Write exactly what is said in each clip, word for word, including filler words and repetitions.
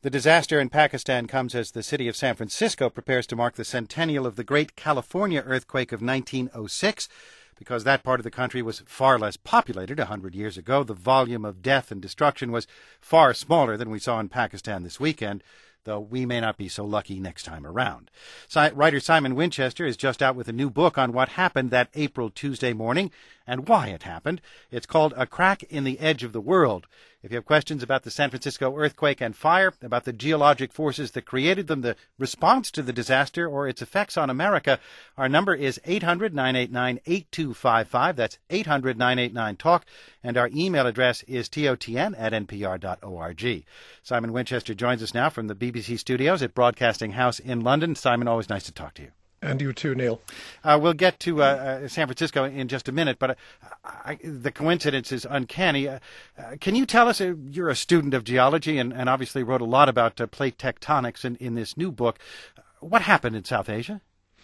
The disaster in Pakistan comes as the city of San Francisco prepares to mark the centennial of the Great California Earthquake of nineteen oh six. Because that part of the country was far less populated a hundred years ago, the volume of death and destruction was far smaller than we saw in Pakistan this weekend, though we may not be so lucky next time around. Si- writer Simon Winchester is just out with a new book on what happened that April Tuesday morning and why it happened. It's called A Crack in the Edge of the World. If you have questions about the San Francisco earthquake and fire, about the geologic forces that created them, the response to the disaster, or its effects on America, our number is eight hundred, nine eight nine, eight two five five. That's eight hundred, nine eight nine, talk. And our email address is totn at npr dot org. Simon Winchester joins us now from the B B C studios at Broadcasting House in London. Simon, always nice to talk to you. And you too, Neil. Uh, we'll get to uh, uh, San Francisco in just a minute, but uh, I, the coincidence is uncanny. Uh, uh, can you tell us, uh, you're a student of geology and, and obviously wrote a lot about uh, plate tectonics in, in this new book. What happened in South Asia?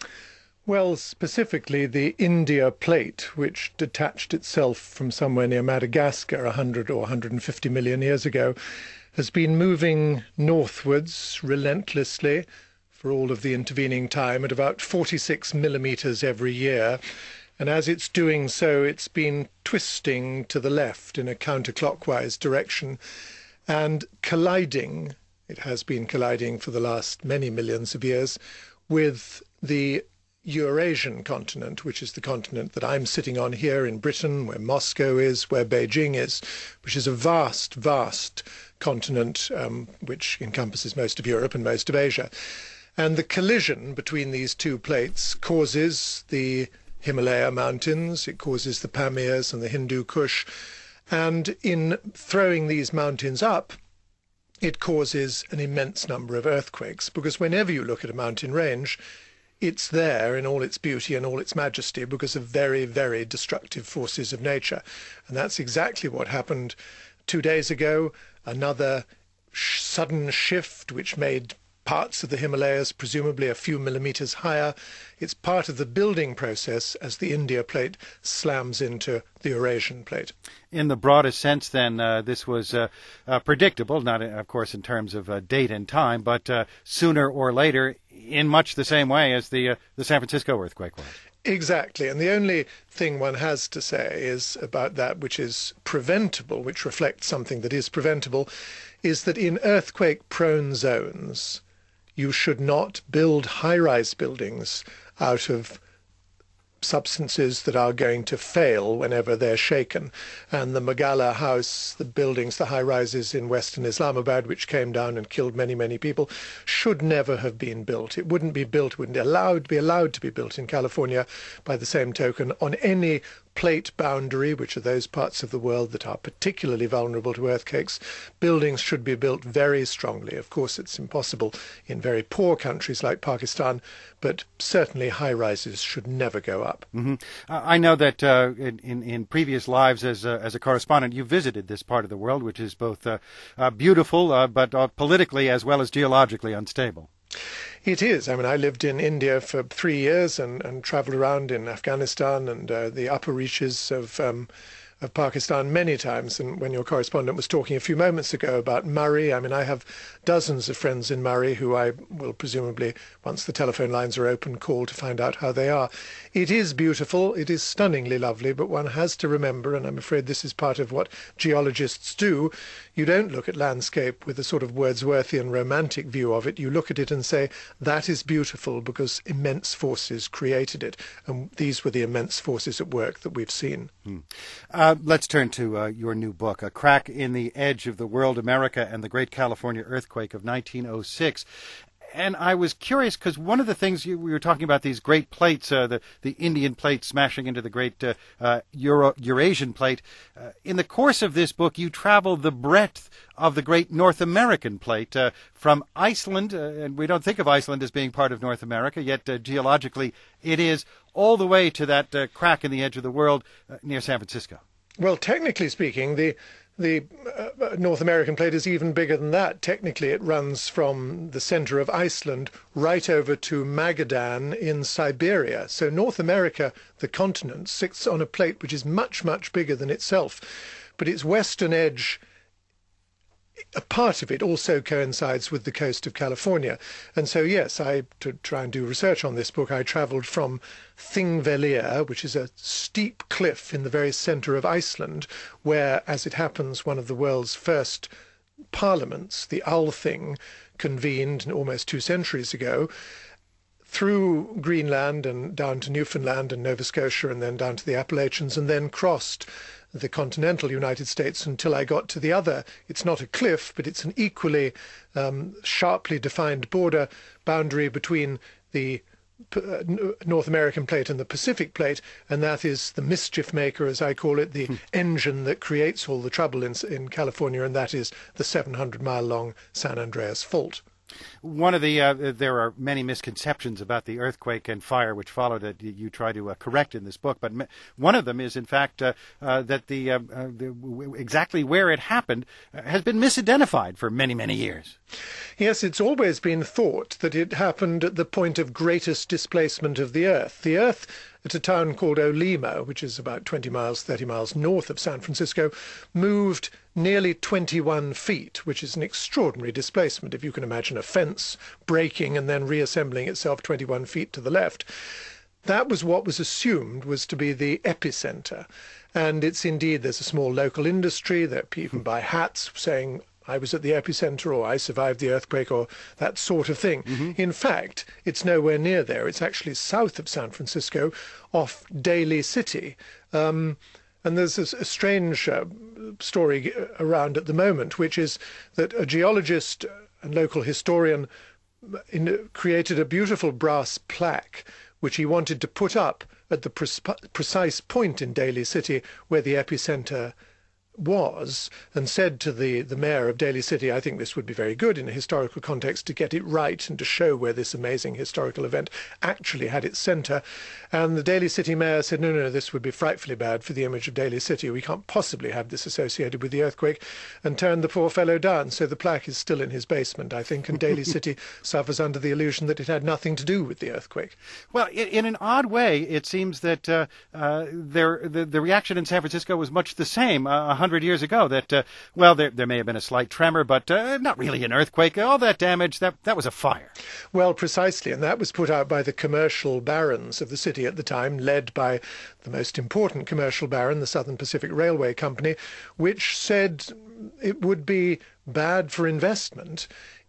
Well, specifically the India plate, which detached itself from somewhere near Madagascar one hundred or one hundred fifty million years ago, has been moving northwards relentlessly for all of the intervening time at about forty-six millimeters every year. And as it's doing so, it's been twisting to the left in a counterclockwise direction and colliding, it has been colliding for the last many millions of years, with the Eurasian continent, which is the continent that I'm sitting on here in Britain, where Moscow is, where Beijing is, which is a vast, vast continent um, which encompasses most of Europe and most of Asia. And the collision between these two plates causes the Himalaya mountains, it causes the Pamirs and the Hindu Kush, and in throwing these mountains up, it causes an immense number of earthquakes, because whenever you look at a mountain range, it's there in all its beauty and all its majesty because of very, very destructive forces of nature. And that's exactly what happened two days ago, another sh- sudden shift which made parts of the Himalayas presumably a few millimeters higher. It's part of the building process as the India plate slams into the Eurasian plate. In the broadest sense, then, uh, this was uh, uh, predictable, not, of course, in terms of uh, date and time, but uh, sooner or later, in much the same way as the, uh, the San Francisco earthquake was. Exactly. And the only thing one has to say is about that which is preventable, which reflects something that is preventable, is that in earthquake-prone zones, you should not build high-rise buildings out of substances that are going to fail whenever they're shaken. And the Magala house, the buildings, the high-rises in western Islamabad, which came down and killed many, many people, should never have been built. It wouldn't be built, wouldn't allowed, be allowed to be built in California by the same token on any plate boundary, which are those parts of the world that are particularly vulnerable to earthquakes. Buildings should be built very strongly. Of course, it's impossible in very poor countries like Pakistan, but certainly high-rises should never go up. Mm-hmm. Uh, I know that uh, in, in, in previous lives as a, as a correspondent, you visited this part of the world, which is both uh, uh, beautiful, uh, but uh, politically as well as geologically unstable. It is. I mean, I lived in India for three years and, and travelled around in Afghanistan and uh, the upper reaches of um, of Pakistan many times. And when your correspondent was talking a few moments ago about Murray, I mean, I have dozens of friends in Murray who I will presumably, once the telephone lines are open, call to find out how they are. It is beautiful. It is stunningly lovely, but one has to remember, and I'm afraid this is part of what geologists do, you don't look at landscape with a sort of Wordsworthian romantic view of it. You look at it and say, that is beautiful because immense forces created it. And these were the immense forces at work that we've seen. Hmm. Uh, let's turn to uh, your new book, A Crack in the Edge of the World, America and the Great California Earthquake of nineteen oh six. And I was curious because one of the things you, we were talking about, these great plates, uh, the, the Indian plate smashing into the great uh, uh, Euro, Eurasian plate. Uh, in the course of this book, you travel the breadth of the great North American plate uh, from Iceland, uh, and we don't think of Iceland as being part of North America, yet uh, geologically it is, all the way to that uh, crack in the edge of the world uh, near San Francisco. Well, technically speaking, the The uh, North American plate is even bigger than that. Technically, it runs from the center of Iceland right over to Magadan in Siberia. So North America, the continent, sits on a plate which is much, much bigger than itself. But its western edge a part of it also coincides with the coast of California. And so, yes, I, to try and do research on this book, I travelled from Thingvellir, which is a steep cliff in the very centre of Iceland, where, as it happens, one of the world's first parliaments, the Althing, convened almost two centuries ago, through Greenland and down to Newfoundland and Nova Scotia and then down to the Appalachians, and then crossed the continental United States until I got to the other. It's not a cliff, but it's an equally um, sharply defined border boundary between the uh, North American plate and the Pacific plate, and that is the mischief maker, as I call it, the hmm. engine that creates all the trouble in, in California, and that is the seven hundred mile long San Andreas Fault. One of the, uh, there are many misconceptions about the earthquake and fire which followed that you try to uh, correct in this book, but one of them is, in fact, uh, uh, that the, uh, uh, the exactly where it happened uh, has been misidentified for many, many years. Yes, it's always been thought that it happened at the point of greatest displacement of the Earth. The Earth, at a town called Olema, which is about twenty miles, thirty miles north of San Francisco, moved nearly twenty-one feet, which is an extraordinary displacement. If you can imagine a fence breaking and then reassembling itself twenty-one feet to the left. That was what was assumed was to be the epicenter. And it's indeed, there's a small local industry that people buy hats saying, I was at the epicenter, or I survived the earthquake, or that sort of thing. Mm-hmm. In fact, it's nowhere near there. It's actually south of San Francisco, off Daly City. Um, and there's a, a strange uh, story around at the moment, which is that a geologist and local historian in, created a beautiful brass plaque, which he wanted to put up at the pre- precise point in Daly City where the epicenter was, and said to the, the mayor of Daly City, I think this would be very good in a historical context to get it right and to show where this amazing historical event actually had its centre. And the Daly City mayor said, no, no, no, this would be frightfully bad for the image of Daly City. We can't possibly have this associated with the earthquake, and turned the poor fellow down. So the plaque is still in his basement, I think, and Daly City suffers under the illusion that it had nothing to do with the earthquake. Well, in, in an odd way, it seems that uh, uh, there, the, the reaction in San Francisco was much the same uh, a hundred years ago, that, uh, well, there, there may have been a slight tremor, but uh, not really an earthquake. All that damage, that, that was a fire. Well, precisely, and that was put out by the commercial barons of the city at the time, led by the most important commercial baron, the Southern Pacific Railway Company, which said it would be bad for investment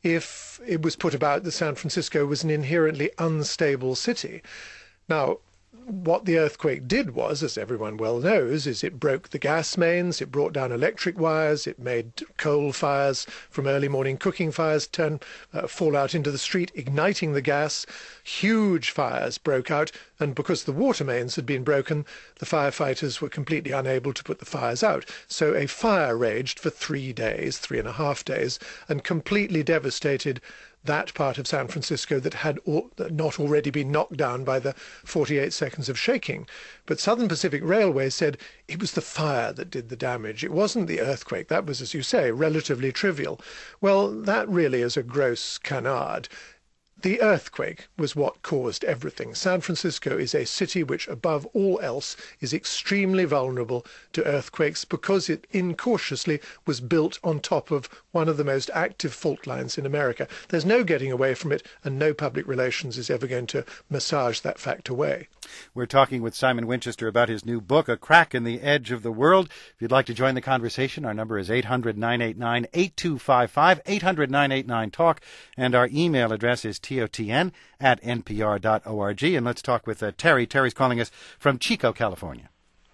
if it was put about that San Francisco was an inherently unstable city. Now, what the earthquake did was, as everyone well knows, is it broke the gas mains, it brought down electric wires, it made coal fires from early morning cooking fires turn uh, fall out into the street, igniting the gas. Huge fires broke out, and because the water mains had been broken, the firefighters were completely unable to put the fires out. So a fire raged for three days, three and a half days, and completely devastated that part of San Francisco that had not already been knocked down by the forty-eight seconds of shaking. But Southern Pacific Railway said it was the fire that did the damage. It wasn't the earthquake. That was, as you say, relatively trivial. Well, that really is a gross canard. The earthquake was what caused everything. San Francisco is a city which, above all else, is extremely vulnerable to earthquakes because it incautiously was built on top of one of the most active fault lines in America. There's no getting away from it, and no public relations is ever going to massage that fact away. We're talking with Simon Winchester about his new book, A Crack in the Edge of the World. If you'd like to join the conversation, our number is eight hundred, nine eight nine, eight two five five, eight hundred, nine eight nine, talk, and our email address is T O T N at N P R dot org. And let's talk with uh, Terry. Terry's calling us from Chico, California.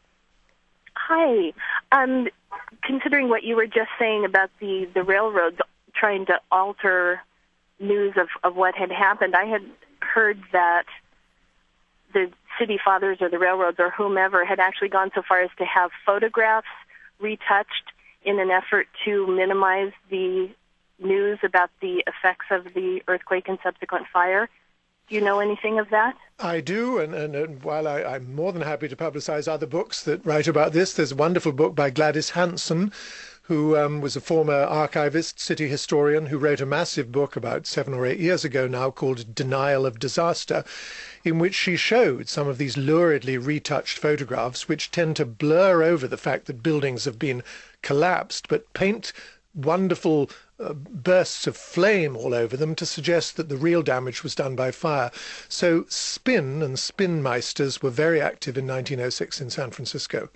Hi. Um, considering what you were just saying about the, the railroads trying to alter news of, of what had happened, I had heard that the city fathers or the railroads or whomever had actually gone so far as to have photographs retouched in an effort to minimize the news about the effects of the earthquake and subsequent fire. Do you know anything of that? I do, and, and, and while I, I'm more than happy to publicize other books that write about this, there's a wonderful book by Gladys Hanson, who um, was a former archivist, city historian, who wrote a massive book about seven or eight years ago now called Denial of Disaster, in which she showed some of these luridly retouched photographs which tend to blur over the fact that buildings have been collapsed, but paint wonderful uh, bursts of flame all over them to suggest that the real damage was done by fire. So spin and spinmeisters were very active in nineteen oh six in San Francisco.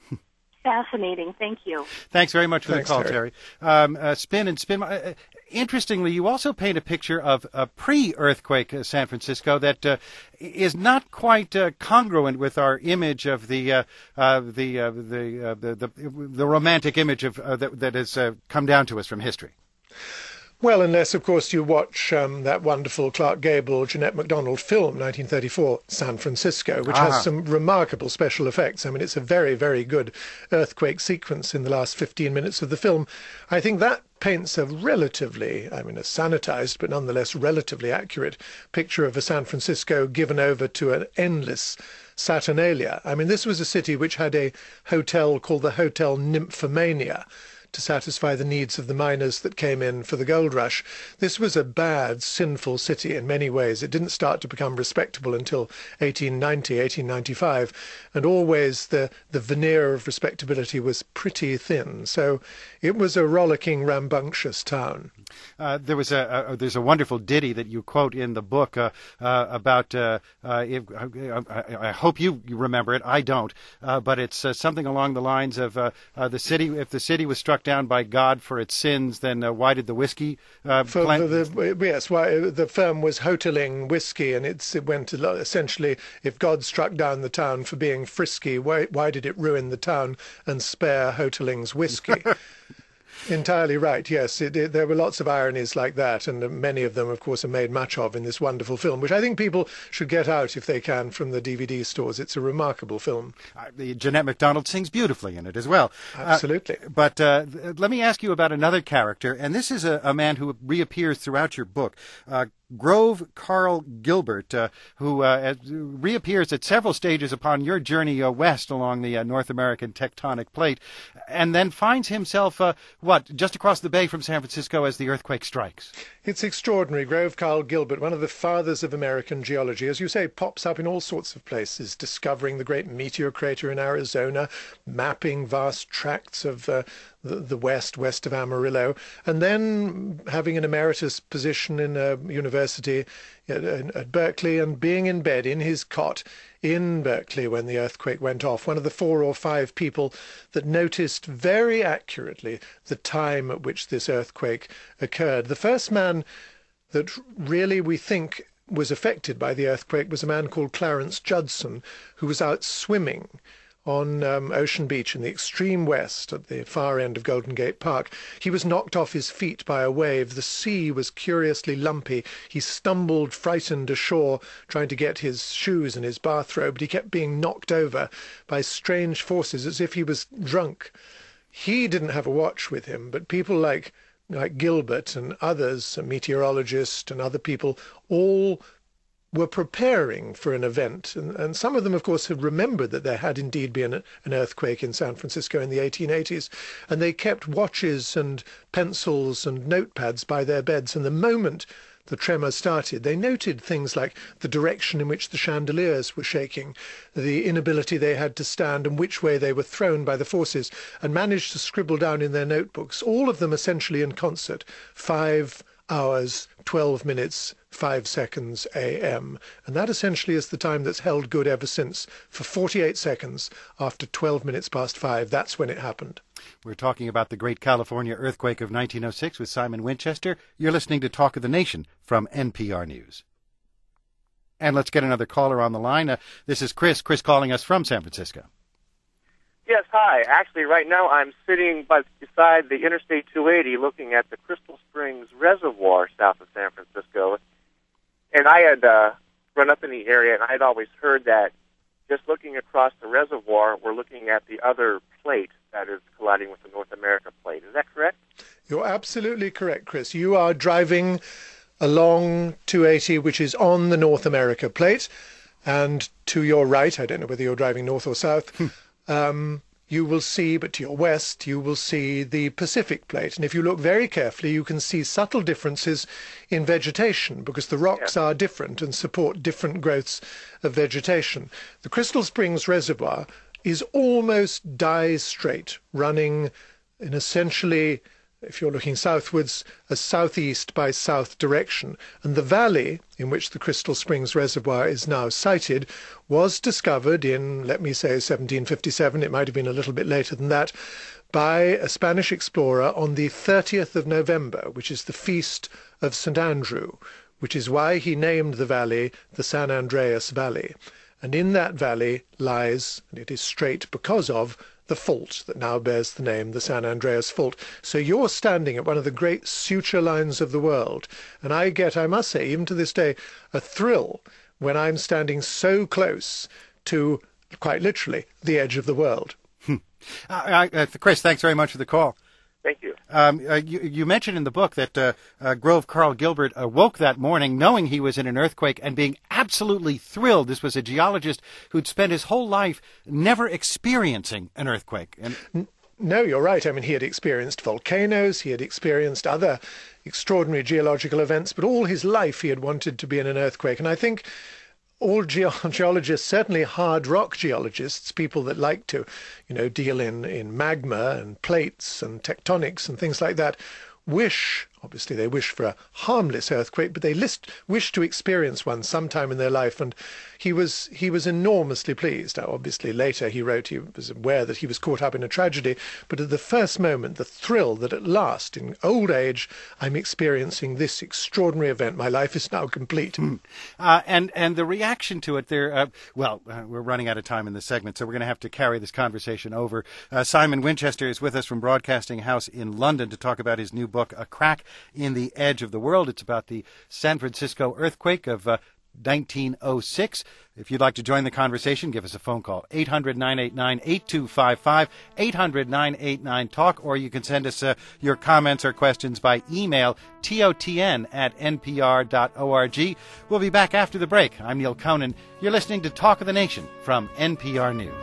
Fascinating. Thank you. Thanks very much for Thanks, the call, Terry. Terry. Um, uh, spin and spin. Uh, interestingly, you also paint a picture of a pre-earthquake uh, San Francisco that uh, is not quite uh, congruent with our image of the uh, uh, the, uh, the, uh, the the the romantic image of uh, that, that has uh, come down to us from history. Well, unless, of course, you watch um, that wonderful Clark Gable, Jeanette MacDonald film, nineteen thirty-four, San Francisco, which Ah. has some remarkable special effects. I mean, it's a very, very good earthquake sequence in the last fifteen minutes of the film. I think that paints a relatively, I mean, a sanitized, but nonetheless relatively accurate picture of a San Francisco given over to an endless Saturnalia. I mean, this was a city which had a hotel called the Hotel Nymphomania, to satisfy the needs of the miners that came in for the gold rush. This was a bad, sinful city in many ways. It didn't start to become respectable until eighteen ninety, eighteen ninety-five, and always the, the veneer of respectability was pretty thin. So it was a rollicking, rambunctious town. Uh, there was a, a there's a wonderful ditty that you quote in the book uh, uh, about. Uh, uh, if, I, I hope you, you remember it. I don't, uh, but it's uh, something along the lines of uh, uh, the city. If the city was struck down by God for its sins, then uh, why did the whiskey uh, For plant? the, the, yes, why the firm was hoteling whiskey, and it's, it went to lo- essentially, if God struck down the town for being frisky, why, why did it ruin the town and spare hoteling's whiskey? Entirely right, yes. It, it, there were lots of ironies like that, and many of them, of course, are made much of in this wonderful film, which I think people should get out if they can from the D V D stores. It's a remarkable film. Uh, the Jeanette MacDonald sings beautifully in it as well. Absolutely. Uh, but uh, th- let me ask you about another character, and this is a, a man who reappears throughout your book. Uh, Grove Carl Gilbert, uh, who uh, reappears at several stages upon your journey uh, west along the uh, North American tectonic plate, and then finds himself, uh, what, just across the bay from San Francisco as the earthquake strikes. It's extraordinary. Grove Carl Gilbert, one of the fathers of American geology, as you say, pops up in all sorts of places, discovering the great meteor crater in Arizona, mapping vast tracts of uh, the, the west, west of Amarillo, and then having an emeritus position in a university at, at Berkeley and being in bed in his cot in Berkeley when the earthquake went off, one of the four or five people that noticed very accurately the time at which this earthquake occurred. The first man that really we think was affected by the earthquake was a man called Clarence Judson, who was out swimming on um, Ocean Beach in the extreme west at the far end of Golden Gate Park. He was knocked off his feet by a wave. The sea was curiously lumpy. He stumbled frightened ashore trying to get his shoes and his bathrobe, but he kept being knocked over by strange forces as if he was drunk. He didn't have a watch with him, but people like like Gilbert and others, a meteorologist and other people, all were preparing for an event. And, and some of them, of course, had remembered that there had indeed been a, an earthquake in San Francisco in the eighteen eighties. And they kept watches and pencils and notepads by their beds. And the moment the tremor started, they noted things like the direction in which the chandeliers were shaking, the inability they had to stand and which way they were thrown by the forces, and managed to scribble down in their notebooks, all of them essentially in concert, five hours, twelve minutes, five seconds A M. And that essentially is the time that's held good ever since. For forty-eight seconds after twelve minutes past five, that's when it happened. We're talking about the Great California Earthquake of nineteen oh six with Simon Winchester. You're listening to Talk of the Nation from N P R News. And let's get another caller on the line. Uh, this is Chris. Chris calling us from San Francisco. Yes, hi. Actually, right now I'm sitting by, beside the Interstate two eighty looking at the Crystal Springs Reservoir south of San Francisco. And I had uh, run up in the area, and I had always heard that just looking across the reservoir, we're looking at the other plate that is colliding with the North America plate. Is that correct? You're absolutely correct, Chris. You are driving along two eighty, which is on the North America plate, and to your right, I don't know whether you're driving north or south, um, you will see, but to your west, you will see the Pacific plate. And if you look very carefully, you can see subtle differences in vegetation because the rocks Yeah. are different and support different growths of vegetation. The Crystal Springs Reservoir is almost die straight, running in essentially if you're looking southwards, a southeast by south direction. And the valley in which the Crystal Springs Reservoir is now sited was discovered in, let me say, seventeen fifty-seven, it might have been a little bit later than that, by a Spanish explorer on the thirtieth of November, which is the feast of Saint Andrew, which is why he named the valley the San Andreas Valley. And in that valley lies, and it is straight because of, the fault that now bears the name the San Andreas Fault. So you're standing at one of the great suture lines of the world, and I get, I must say, even to this day, a thrill when I'm standing so close to, quite literally, the edge of the world. uh, uh, Chris, thanks very much for the call. Thank you. Um, uh, you, you mentioned in the book that uh, uh, Grove Carl Gilbert awoke that morning knowing he was in an earthquake and being absolutely thrilled. This was a geologist who'd spent his whole life never experiencing an earthquake. And No, you're right. I mean, he had experienced volcanoes, he had experienced other extraordinary geological events, but all his life he had wanted to be in an earthquake. And I think all ge- geologists, certainly hard rock geologists, people that like to, you know, deal in, in magma and plates and tectonics and things like that, wish, obviously they wish for a harmless earthquake, but they list, wish to experience one sometime in their life. And he was he was enormously pleased. Now, obviously later he wrote he was aware that he was caught up in a tragedy, but at the first moment, the thrill that at last, in old age, I'm experiencing this extraordinary event. My life is now complete. Mm. Uh, and and the reaction to it there, uh, well, uh, we're running out of time in this segment, so we're going to have to carry this conversation over. Uh, Simon Winchester is with us from Broadcasting House in London to talk about his new book, A Crack in the Edge of the World. It's about the San Francisco earthquake of uh, nineteen oh six. If you'd like to join the conversation, give us a phone call, eight hundred, nine eight nine, eight two five five, eight hundred, nine eight nine, talk, or you can send us uh, your comments or questions by email, totn at n p r dot org. We'll be back after the break. I'm Neil Conan. You're listening to Talk of the Nation from N P R News.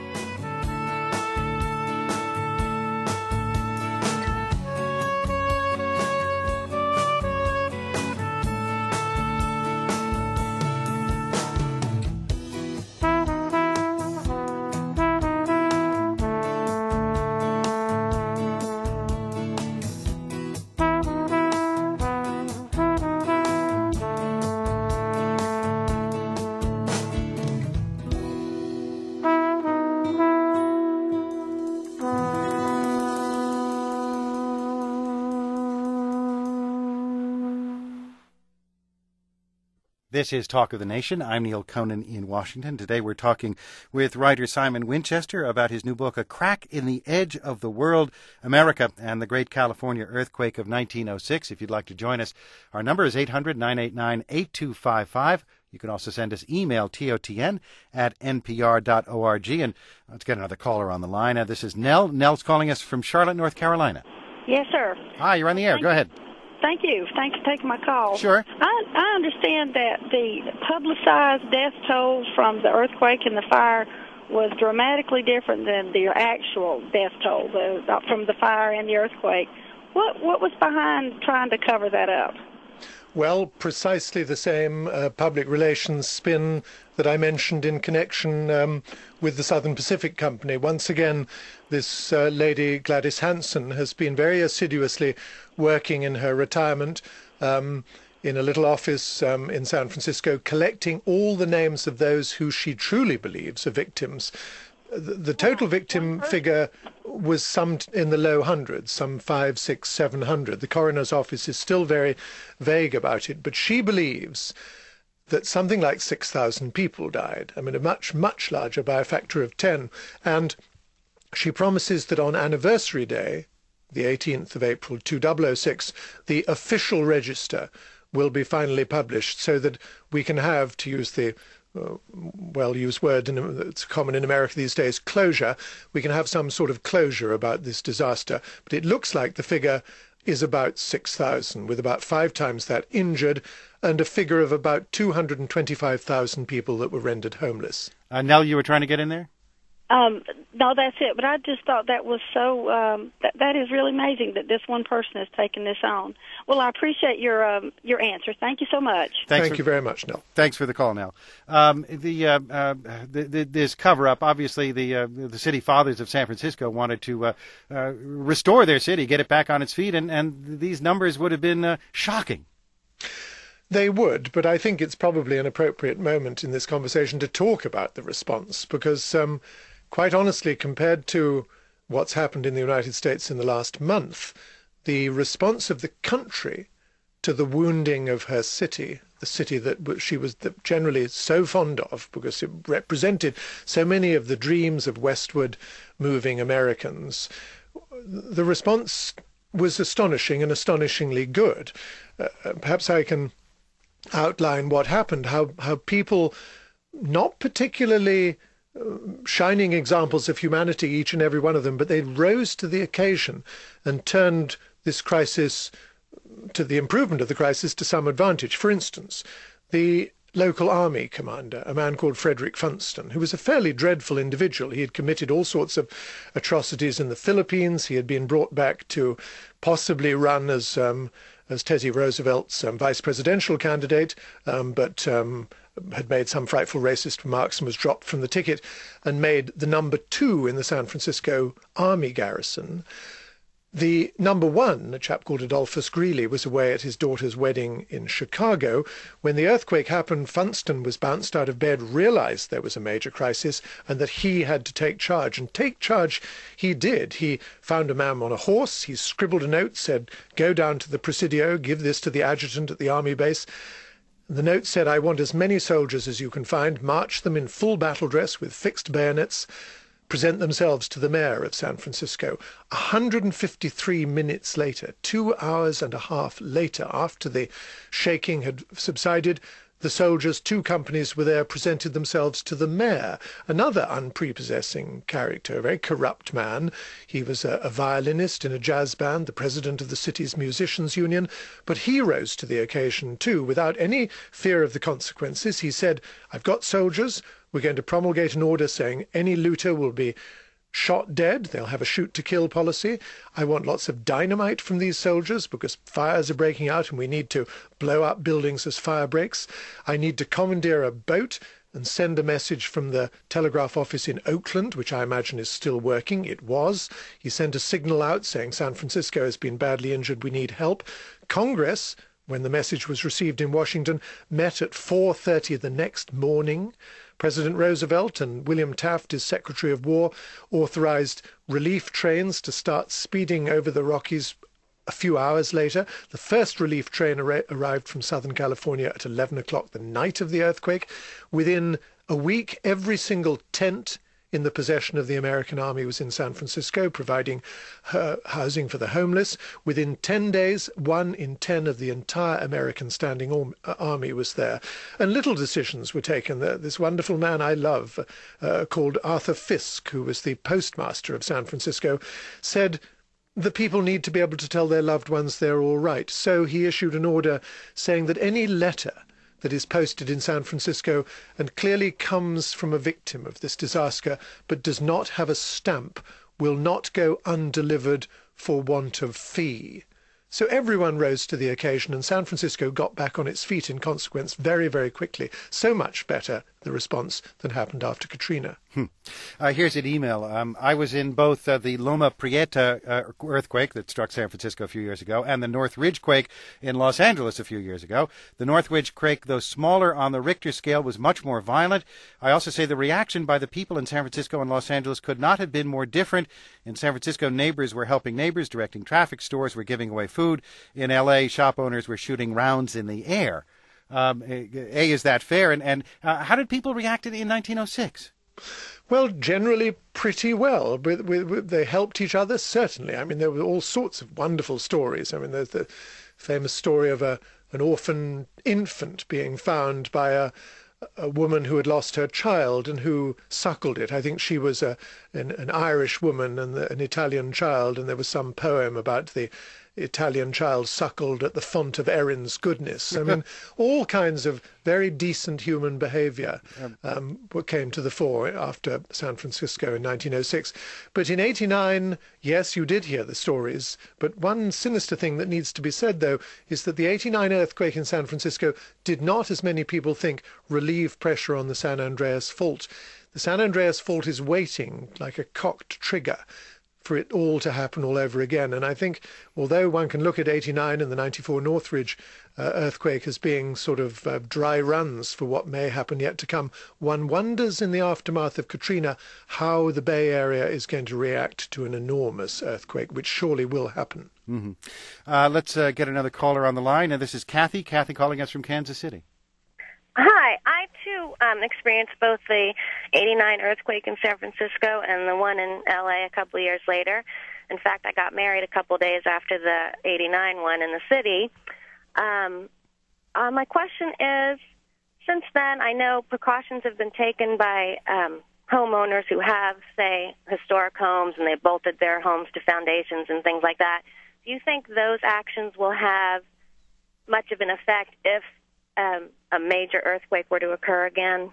This is Talk of the Nation. I'm Neil Conan in Washington. Today we're talking with writer Simon Winchester about his new book, A Crack in the Edge of the World, America and the Great California Earthquake of nineteen oh six. If you'd like to join us, our number is eight hundred, nine eight nine, eight two five five. You can also send us email, totn at n p r dot org. And let's get another caller on the line. Uh, this is Nell. Nell's calling us from Charlotte, North Carolina. Yes, sir. Hi, you're on the air. Thank Go ahead. Thank you. Thanks for taking my call. Sure. I, I understand that the publicized death toll from the earthquake and the fire was dramatically different than the actual death toll the, from the fire and the earthquake. What what was behind trying to cover that up? Well, precisely the same uh, public relations spin that I mentioned in connection um, with the Southern Pacific Company. Once again, this uh, lady, Gladys Hanson, has been very assiduously working in her retirement um, in a little office um, in San Francisco, collecting all the names of those who she truly believes are victims. The total victim figure was some in the low hundreds, some five, six, seven hundred. The coroner's office is still very vague about it, but she believes that something like six thousand people died. I mean, a much, much larger, by a factor of ten. And she promises that on anniversary day, the eighteenth of April two thousand six, the official register will be finally published so that we can have, to use the Uh, well-used word in, that's common in America these days, closure. We can have some sort of closure about this disaster. But it looks like the figure is about six thousand, with about five times that injured, and a figure of about two hundred twenty-five thousand people that were rendered homeless. Uh, Nell, you were trying to get in there? Um, no, that's it. But I just thought that was so, um, that, that is really amazing that this one person has taken this on. Well, I appreciate your um, your answer. Thank you so much. Thanks Thank for, you very much, Nell. Thanks for the call, Nell. Um, the, uh, uh, the, the this cover-up, obviously the uh, the city fathers of San Francisco wanted to uh, uh, restore their city, get it back on its feet, and, and these numbers would have been uh, shocking. They would, but I think it's probably an appropriate moment in this conversation to talk about the response, because um, quite honestly, compared to what's happened in the United States in the last month, the response of the country to the wounding of her city, the city that she was generally so fond of because it represented so many of the dreams of westward moving Americans, the response was astonishing and astonishingly good. Uh, perhaps I can outline what happened, how, how people, not particularly shining examples of humanity, each and every one of them, but they rose to the occasion and turned this crisis, to the improvement of the crisis, to some advantage. For instance, the local army commander, a man called Frederick Funston, who was a fairly dreadful individual. He had committed all sorts of atrocities in the Philippines. He had been brought back to possibly run as um, as Teddy Roosevelt's um, vice presidential candidate, um, but um, had made some frightful racist remarks and was dropped from the ticket and made the number two in the San Francisco Army garrison. The number one, a chap called Adolphus Greeley, was away at his daughter's wedding in Chicago. When the earthquake happened, Funston was bounced out of bed, realized there was a major crisis, and that he had to take charge. And take charge he did. He found a man on a horse, he scribbled a note, said, "Go down to the Presidio, give this to the adjutant at the army base." The note said, "I want as many soldiers as you can find, march them in full battle dress with fixed bayonets, present themselves to the mayor of San Francisco." one hundred fifty-three minutes later, two hours and a half later, after the shaking had subsided, the soldiers, two companies were there, presented themselves to the mayor, another unprepossessing character, a very corrupt man. He was a, a violinist in a jazz band, the president of the city's musicians union, but he rose to the occasion too, without any fear of the consequences. He said, "I've got soldiers. We're going to promulgate an order saying any looter will be shot dead. They'll have a shoot-to-kill policy. I want lots of dynamite from these soldiers because fires are breaking out and we need to blow up buildings as fire breaks. I need to commandeer a boat and send a message from the telegraph office in Oakland, which I imagine is still working." It was. He sent a signal out saying San Francisco has been badly injured. We need help. Congress, when the message was received in Washington, met at four thirty the next morning. President Roosevelt and William Taft, his Secretary of War, authorized relief trains to start speeding over the Rockies a few hours later. The first relief train ar- arrived from Southern California at eleven o'clock the night of the earthquake. Within a week, every single tent in the possession of the American Army was in San Francisco, providing uh, housing for the homeless. Within ten days, one in ten of the entire American Standing Arm- Army was there. And little decisions were taken there. This wonderful man I love, uh, called Arthur Fisk, who was the postmaster of San Francisco, said the people need to be able to tell their loved ones they're all right. So he issued an order saying that any letter that is posted in San Francisco and clearly comes from a victim of this disaster but does not have a stamp will not go undelivered for want of fee. So everyone rose to the occasion and San Francisco got back on its feet in consequence very, very quickly. So much better, the response, than happened after Katrina. Hmm. Uh, here's an email. Um, I was in both uh, the Loma Prieta uh, earthquake that struck San Francisco a few years ago and the North Ridge quake in Los Angeles a few years ago. The North Ridge quake, though smaller on the Richter scale, was much more violent. I also say the reaction by the people in San Francisco and Los Angeles could not have been more different. In San Francisco, neighbors were helping neighbors, directing traffic, stores were giving away food. In L A, shop owners were shooting rounds in the air. Um, A, is that fair? And, and uh, how did people react in nineteen oh six? Well, generally pretty well. With, with, with, they helped each other, certainly. I mean, there were all sorts of wonderful stories. I mean, there's the famous story of a an orphan infant being found by a a woman who had lost her child and who suckled it. I think she was a, an, an Irish woman and the, an Italian child, and there was some poem about the Italian child suckled at the font of Erin's goodness. I mean, all kinds of very decent human behavior um, came to the fore after San Francisco in nineteen oh six. But in eighty-nine, yes, you did hear the stories. But one sinister thing that needs to be said, though, is that the eighty-nine earthquake in San Francisco did not, as many people think, relieve pressure on the San Andreas Fault. The San Andreas Fault is waiting like a cocked trigger for it all to happen all over again. And I think, although one can look at eighty-nine and the ninety-four Northridge uh, earthquake as being sort of uh, dry runs for what may happen yet to come, one wonders in the aftermath of Katrina how the Bay Area is going to react to an enormous earthquake, which surely will happen. Mm-hmm. Uh, let's uh, get another caller on the line. And this is Kathy. Kathy calling us from Kansas City. Hi, I too um, experienced both the eighty-nine earthquake in San Francisco and the one in L A a couple of years later. In fact, I got married a couple of days after the eighty-nine one in the city. Um, uh, my question is, since then, I know precautions have been taken by um, homeowners who have, say, historic homes and they bolted their homes to foundations and things like that. Do you think those actions will have much of an effect if Um, a major earthquake were to occur again?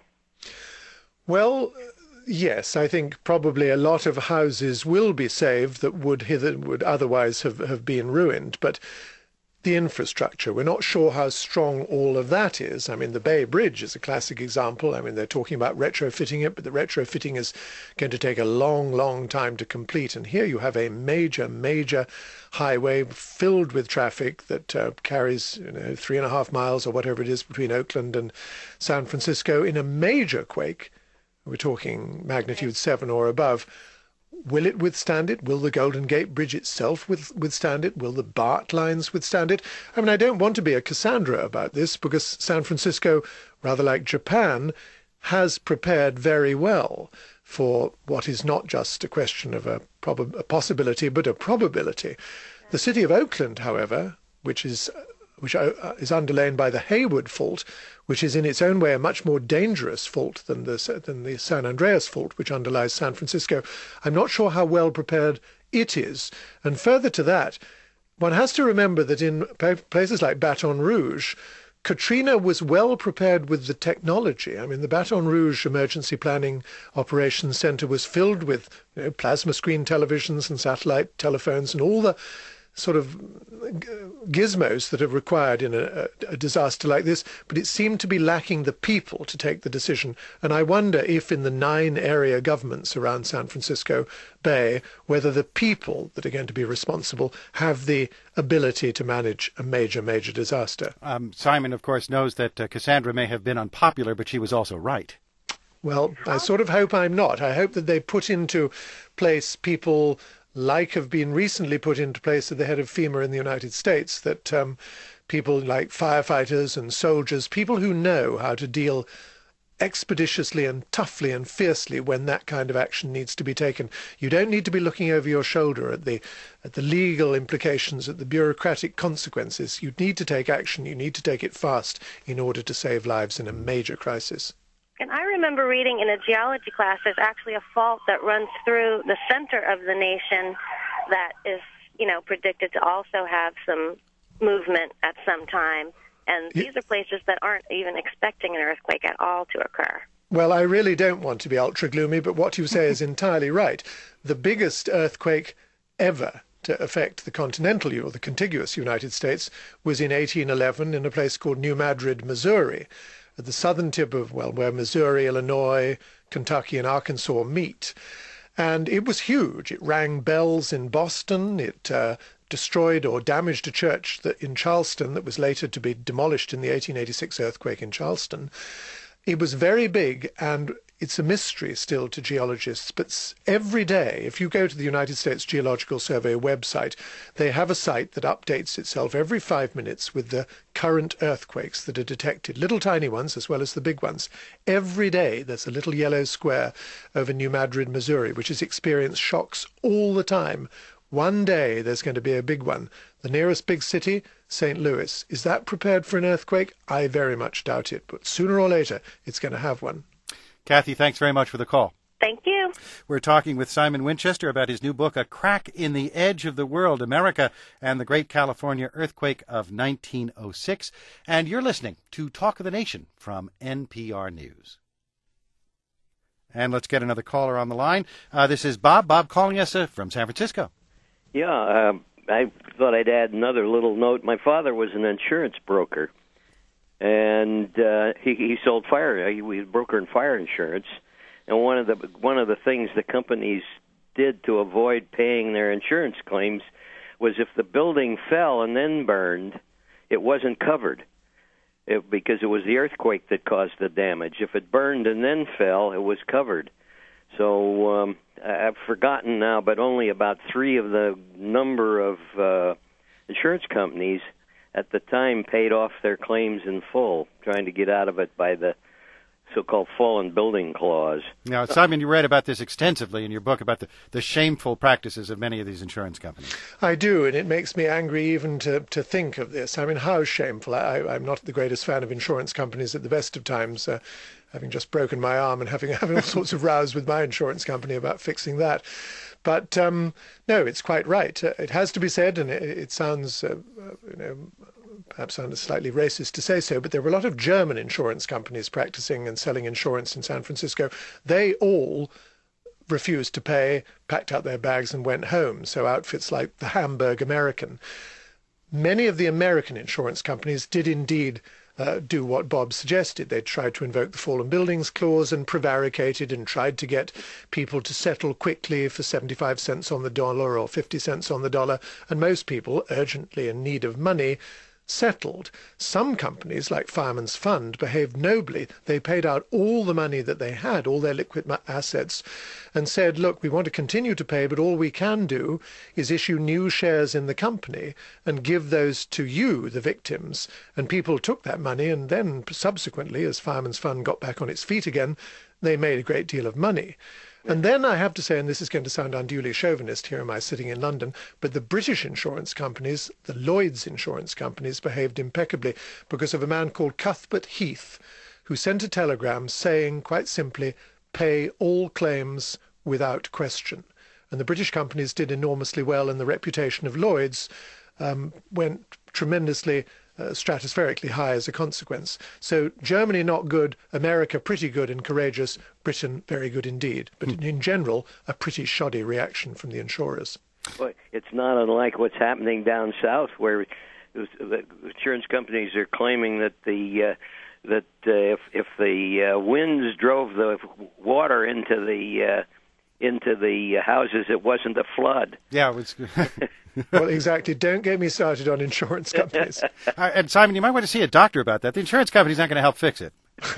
Well, yes, I think probably a lot of houses will be saved that would hither would otherwise have, have been ruined. But the infrastructure, we're not sure how strong all of that is. I mean, the Bay Bridge is a classic example. I mean, they're talking about retrofitting it, but the retrofitting is going to take a long, long time to complete. And here you have a major, major highway filled with traffic that uh, carries, you know, three and a half miles or whatever it is between Oakland and San Francisco in a major quake. We're talking magnitude seven or above. Will it withstand it? Will the Golden Gate Bridge itself withstand it? Will the BART lines withstand it? I mean, I don't want to be a Cassandra about this because San Francisco, rather like Japan, has prepared very well for what is not just a question of a, prob- a possibility, but a probability. The city of Oakland, however, which is which is underlain by the Hayward Fault, which is in its own way a much more dangerous fault than the, than the San Andreas Fault, which underlies San Francisco. I'm not sure how well prepared it is. And further to that, one has to remember that in places like Baton Rouge, Katrina was well prepared with the technology. I mean, the Baton Rouge Emergency Planning Operations Center was filled with, you know, plasma screen televisions and satellite telephones and all the sort of gizmos that are required in a, a disaster like this, but it seemed to be lacking the people to take the decision. And I wonder if in the nine area governments around San Francisco Bay, whether the people that are going to be responsible have the ability to manage a major, major disaster. Um, Simon, of course, knows that uh, Cassandra may have been unpopular, but she was also right. Well, I sort of hope I'm not. I hope that they put into place people like have been recently put into place at the head of FEMA in the United States, that um, people like firefighters and soldiers, people who know how to deal expeditiously and toughly and fiercely when that kind of action needs to be taken. You don't need to be looking over your shoulder at the at the legal implications, at the bureaucratic consequences. You need to take action. You need to take it fast in order to save lives in a major crisis. And I remember reading in a geology class there's actually a fault that runs through the center of the nation that is, you know, predicted to also have some movement at some time. And these are places that aren't even expecting an earthquake at all to occur. Well, I really don't want to be ultra gloomy, but what you say is entirely right. The biggest earthquake ever to affect the continental or the contiguous United States was in eighteen eleven in a place called New Madrid, Missouri, at the southern tip of, well, where Missouri, Illinois, Kentucky, and Arkansas meet. And it was huge. It rang bells in Boston. It uh, destroyed or damaged a church that in Charleston that was later to be demolished in the eighteen eighty-six earthquake in Charleston. It was very big, and it's a mystery still to geologists, but every day, if you go to the United States Geological Survey website, they have a site that updates itself every five minutes with the current earthquakes that are detected, little tiny ones as well as the big ones. Every day there's a little yellow square over New Madrid, Missouri, which has experienced shocks all the time. One day there's going to be a big one. The nearest big city, Saint Louis. Is that prepared for an earthquake? I very much doubt it, but sooner or later it's going to have one. Kathy, thanks very much for the call. Thank you. We're talking with Simon Winchester about his new book, A Crack in the Edge of the World, America and the Great California Earthquake of nineteen oh six. And you're listening to Talk of the Nation from N P R News. And let's get another caller on the line. Uh, this is Bob. Bob calling us uh, from San Francisco. Yeah, uh, I thought I'd add another little note. My father was an insurance broker, and uh, he, he sold fire. He was a broker in fire insurance. And one of the one of the things the companies did to avoid paying their insurance claims was if the building fell and then burned, it wasn't covered it, because it was the earthquake that caused the damage. If it burned and then fell, it was covered. So um, I've forgotten now, but only about three of the number of uh, insurance companies at the time paid off their claims in full, trying to get out of it by the so-called fallen building clause. Now, Simon, you read about this extensively in your book about the, the shameful practices of many of these insurance companies. I do, and it makes me angry even to, to think of this. I mean, how shameful. I, I'm not the greatest fan of insurance companies at the best of times, uh, having just broken my arm and having, having all sorts of rows with my insurance company about fixing that. But, um, no, it's quite right. Uh, it has to be said, and it, it sounds, uh, you know, perhaps sounds slightly racist to say so, but there were a lot of German insurance companies practicing and selling insurance in San Francisco. They all refused to pay, packed up their bags and went home. So outfits like the Hamburg American. Many of the American insurance companies did indeed uh, do what Bob suggested. They tried to invoke the Fallen Buildings Clause and prevaricated and tried to get people to settle quickly for seventy-five cents on the dollar or fifty cents on the dollar. And most people, urgently in need of money, settled. Some companies, like Fireman's Fund, behaved nobly. They paid out all the money that they had, all their liquid assets, and said, look, we want to continue to pay, but all we can do is issue new shares in the company and give those to you, the victims. And people took that money, and then subsequently, as Fireman's Fund got back on its feet again, they made a great deal of money. And then I have to say, and this is going to sound unduly chauvinist, here am I sitting in London, but the British insurance companies, the Lloyd's insurance companies, behaved impeccably because of a man called Cuthbert Heath, who sent a telegram saying, quite simply, pay all claims without question. And the British companies did enormously well, and the reputation of Lloyd's um, went tremendously Uh, stratospherically high as a consequence. So Germany not good, America pretty good and courageous, Britain very good indeed. But mm. in general, a pretty shoddy reaction from the insurers. Well, it's not unlike what's happening down south, where the insurance companies are claiming that the uh, that uh, if if the uh, winds drove the water into the uh, into the houses, it wasn't a flood. Yeah, it was. Well, exactly. Don't get me started on insurance companies. Uh, and Simon, you might want to see a doctor about that. The insurance company's not going to help fix it.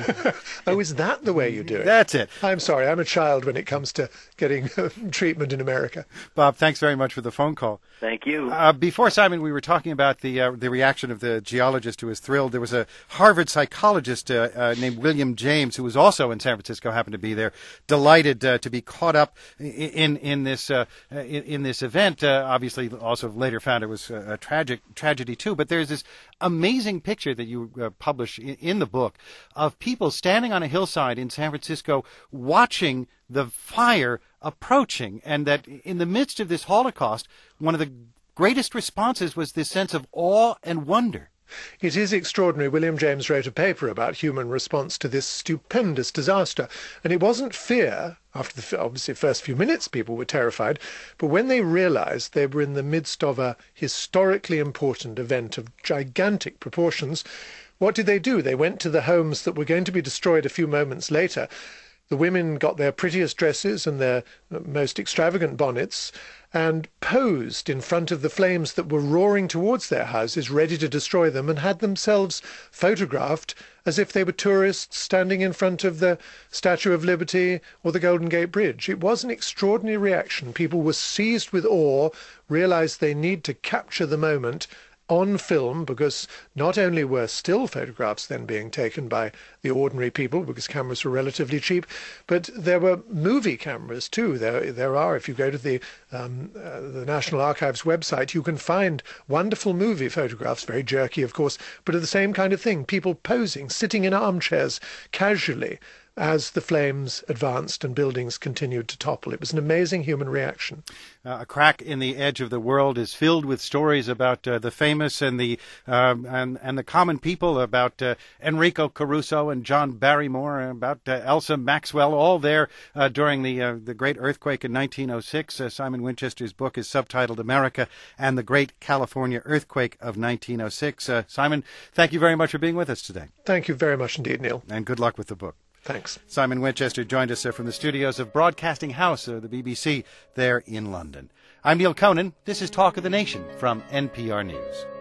Oh, is that the way you do it? That's it. I'm sorry, I'm a child when it comes to getting treatment in America. Bob, thanks very much for the phone call. Thank you. Uh, before, Simon, we were talking about the uh, the reaction of the geologist who was thrilled. There was a Harvard psychologist uh, uh, named William James, who was also in San Francisco, happened to be there, delighted uh, to be caught up in in this uh, in, in this event. Uh, obviously, also later found it was a, a tragic tragedy too. But there's this amazing picture that you uh, publish in, in the book of people standing on a hillside in San Francisco watching the fire approaching, and that in the midst of this Holocaust, one of the greatest responses was this sense of awe and wonder. It is extraordinary. William James wrote a paper about human response to this stupendous disaster. And it wasn't fear. After the obviously first few minutes, people were terrified. But when they realized they were in the midst of a historically important event of gigantic proportions, what did they do? They went to the homes that were going to be destroyed a few moments later. The women got their prettiest dresses and their most extravagant bonnets and posed in front of the flames that were roaring towards their houses, ready to destroy them, and had themselves photographed as if they were tourists standing in front of the Statue of Liberty or the Golden Gate Bridge. It was an extraordinary reaction. People were seized with awe, realized they need to capture the moment on film, because not only were still photographs then being taken by the ordinary people because cameras were relatively cheap, but there were movie cameras too. There, there are. If you go to the um, uh, the National Archives website, you can find wonderful movie photographs, very jerky, of course, but of the same kind of thing. People posing, sitting in armchairs casually, as the flames advanced and buildings continued to topple. It was an amazing human reaction. Uh, a crack in the edge of the world is filled with stories about uh, the famous and the um, and and the common people, about uh, Enrico Caruso and John Barrymore, and about uh, Elsa Maxwell, all there uh, during the uh, the great earthquake in nineteen oh six. Uh, Simon Winchester's book is subtitled America and the Great California Earthquake of nineteen oh six. Uh, Simon, thank you very much for being with us today. Thank you very much indeed, Neil. And good luck with the book. Thanks. Simon Winchester joined us uh, from the studios of Broadcasting House, uh, the B B C, there in London. I'm Neil Conan. This is Talk of the Nation from N P R News.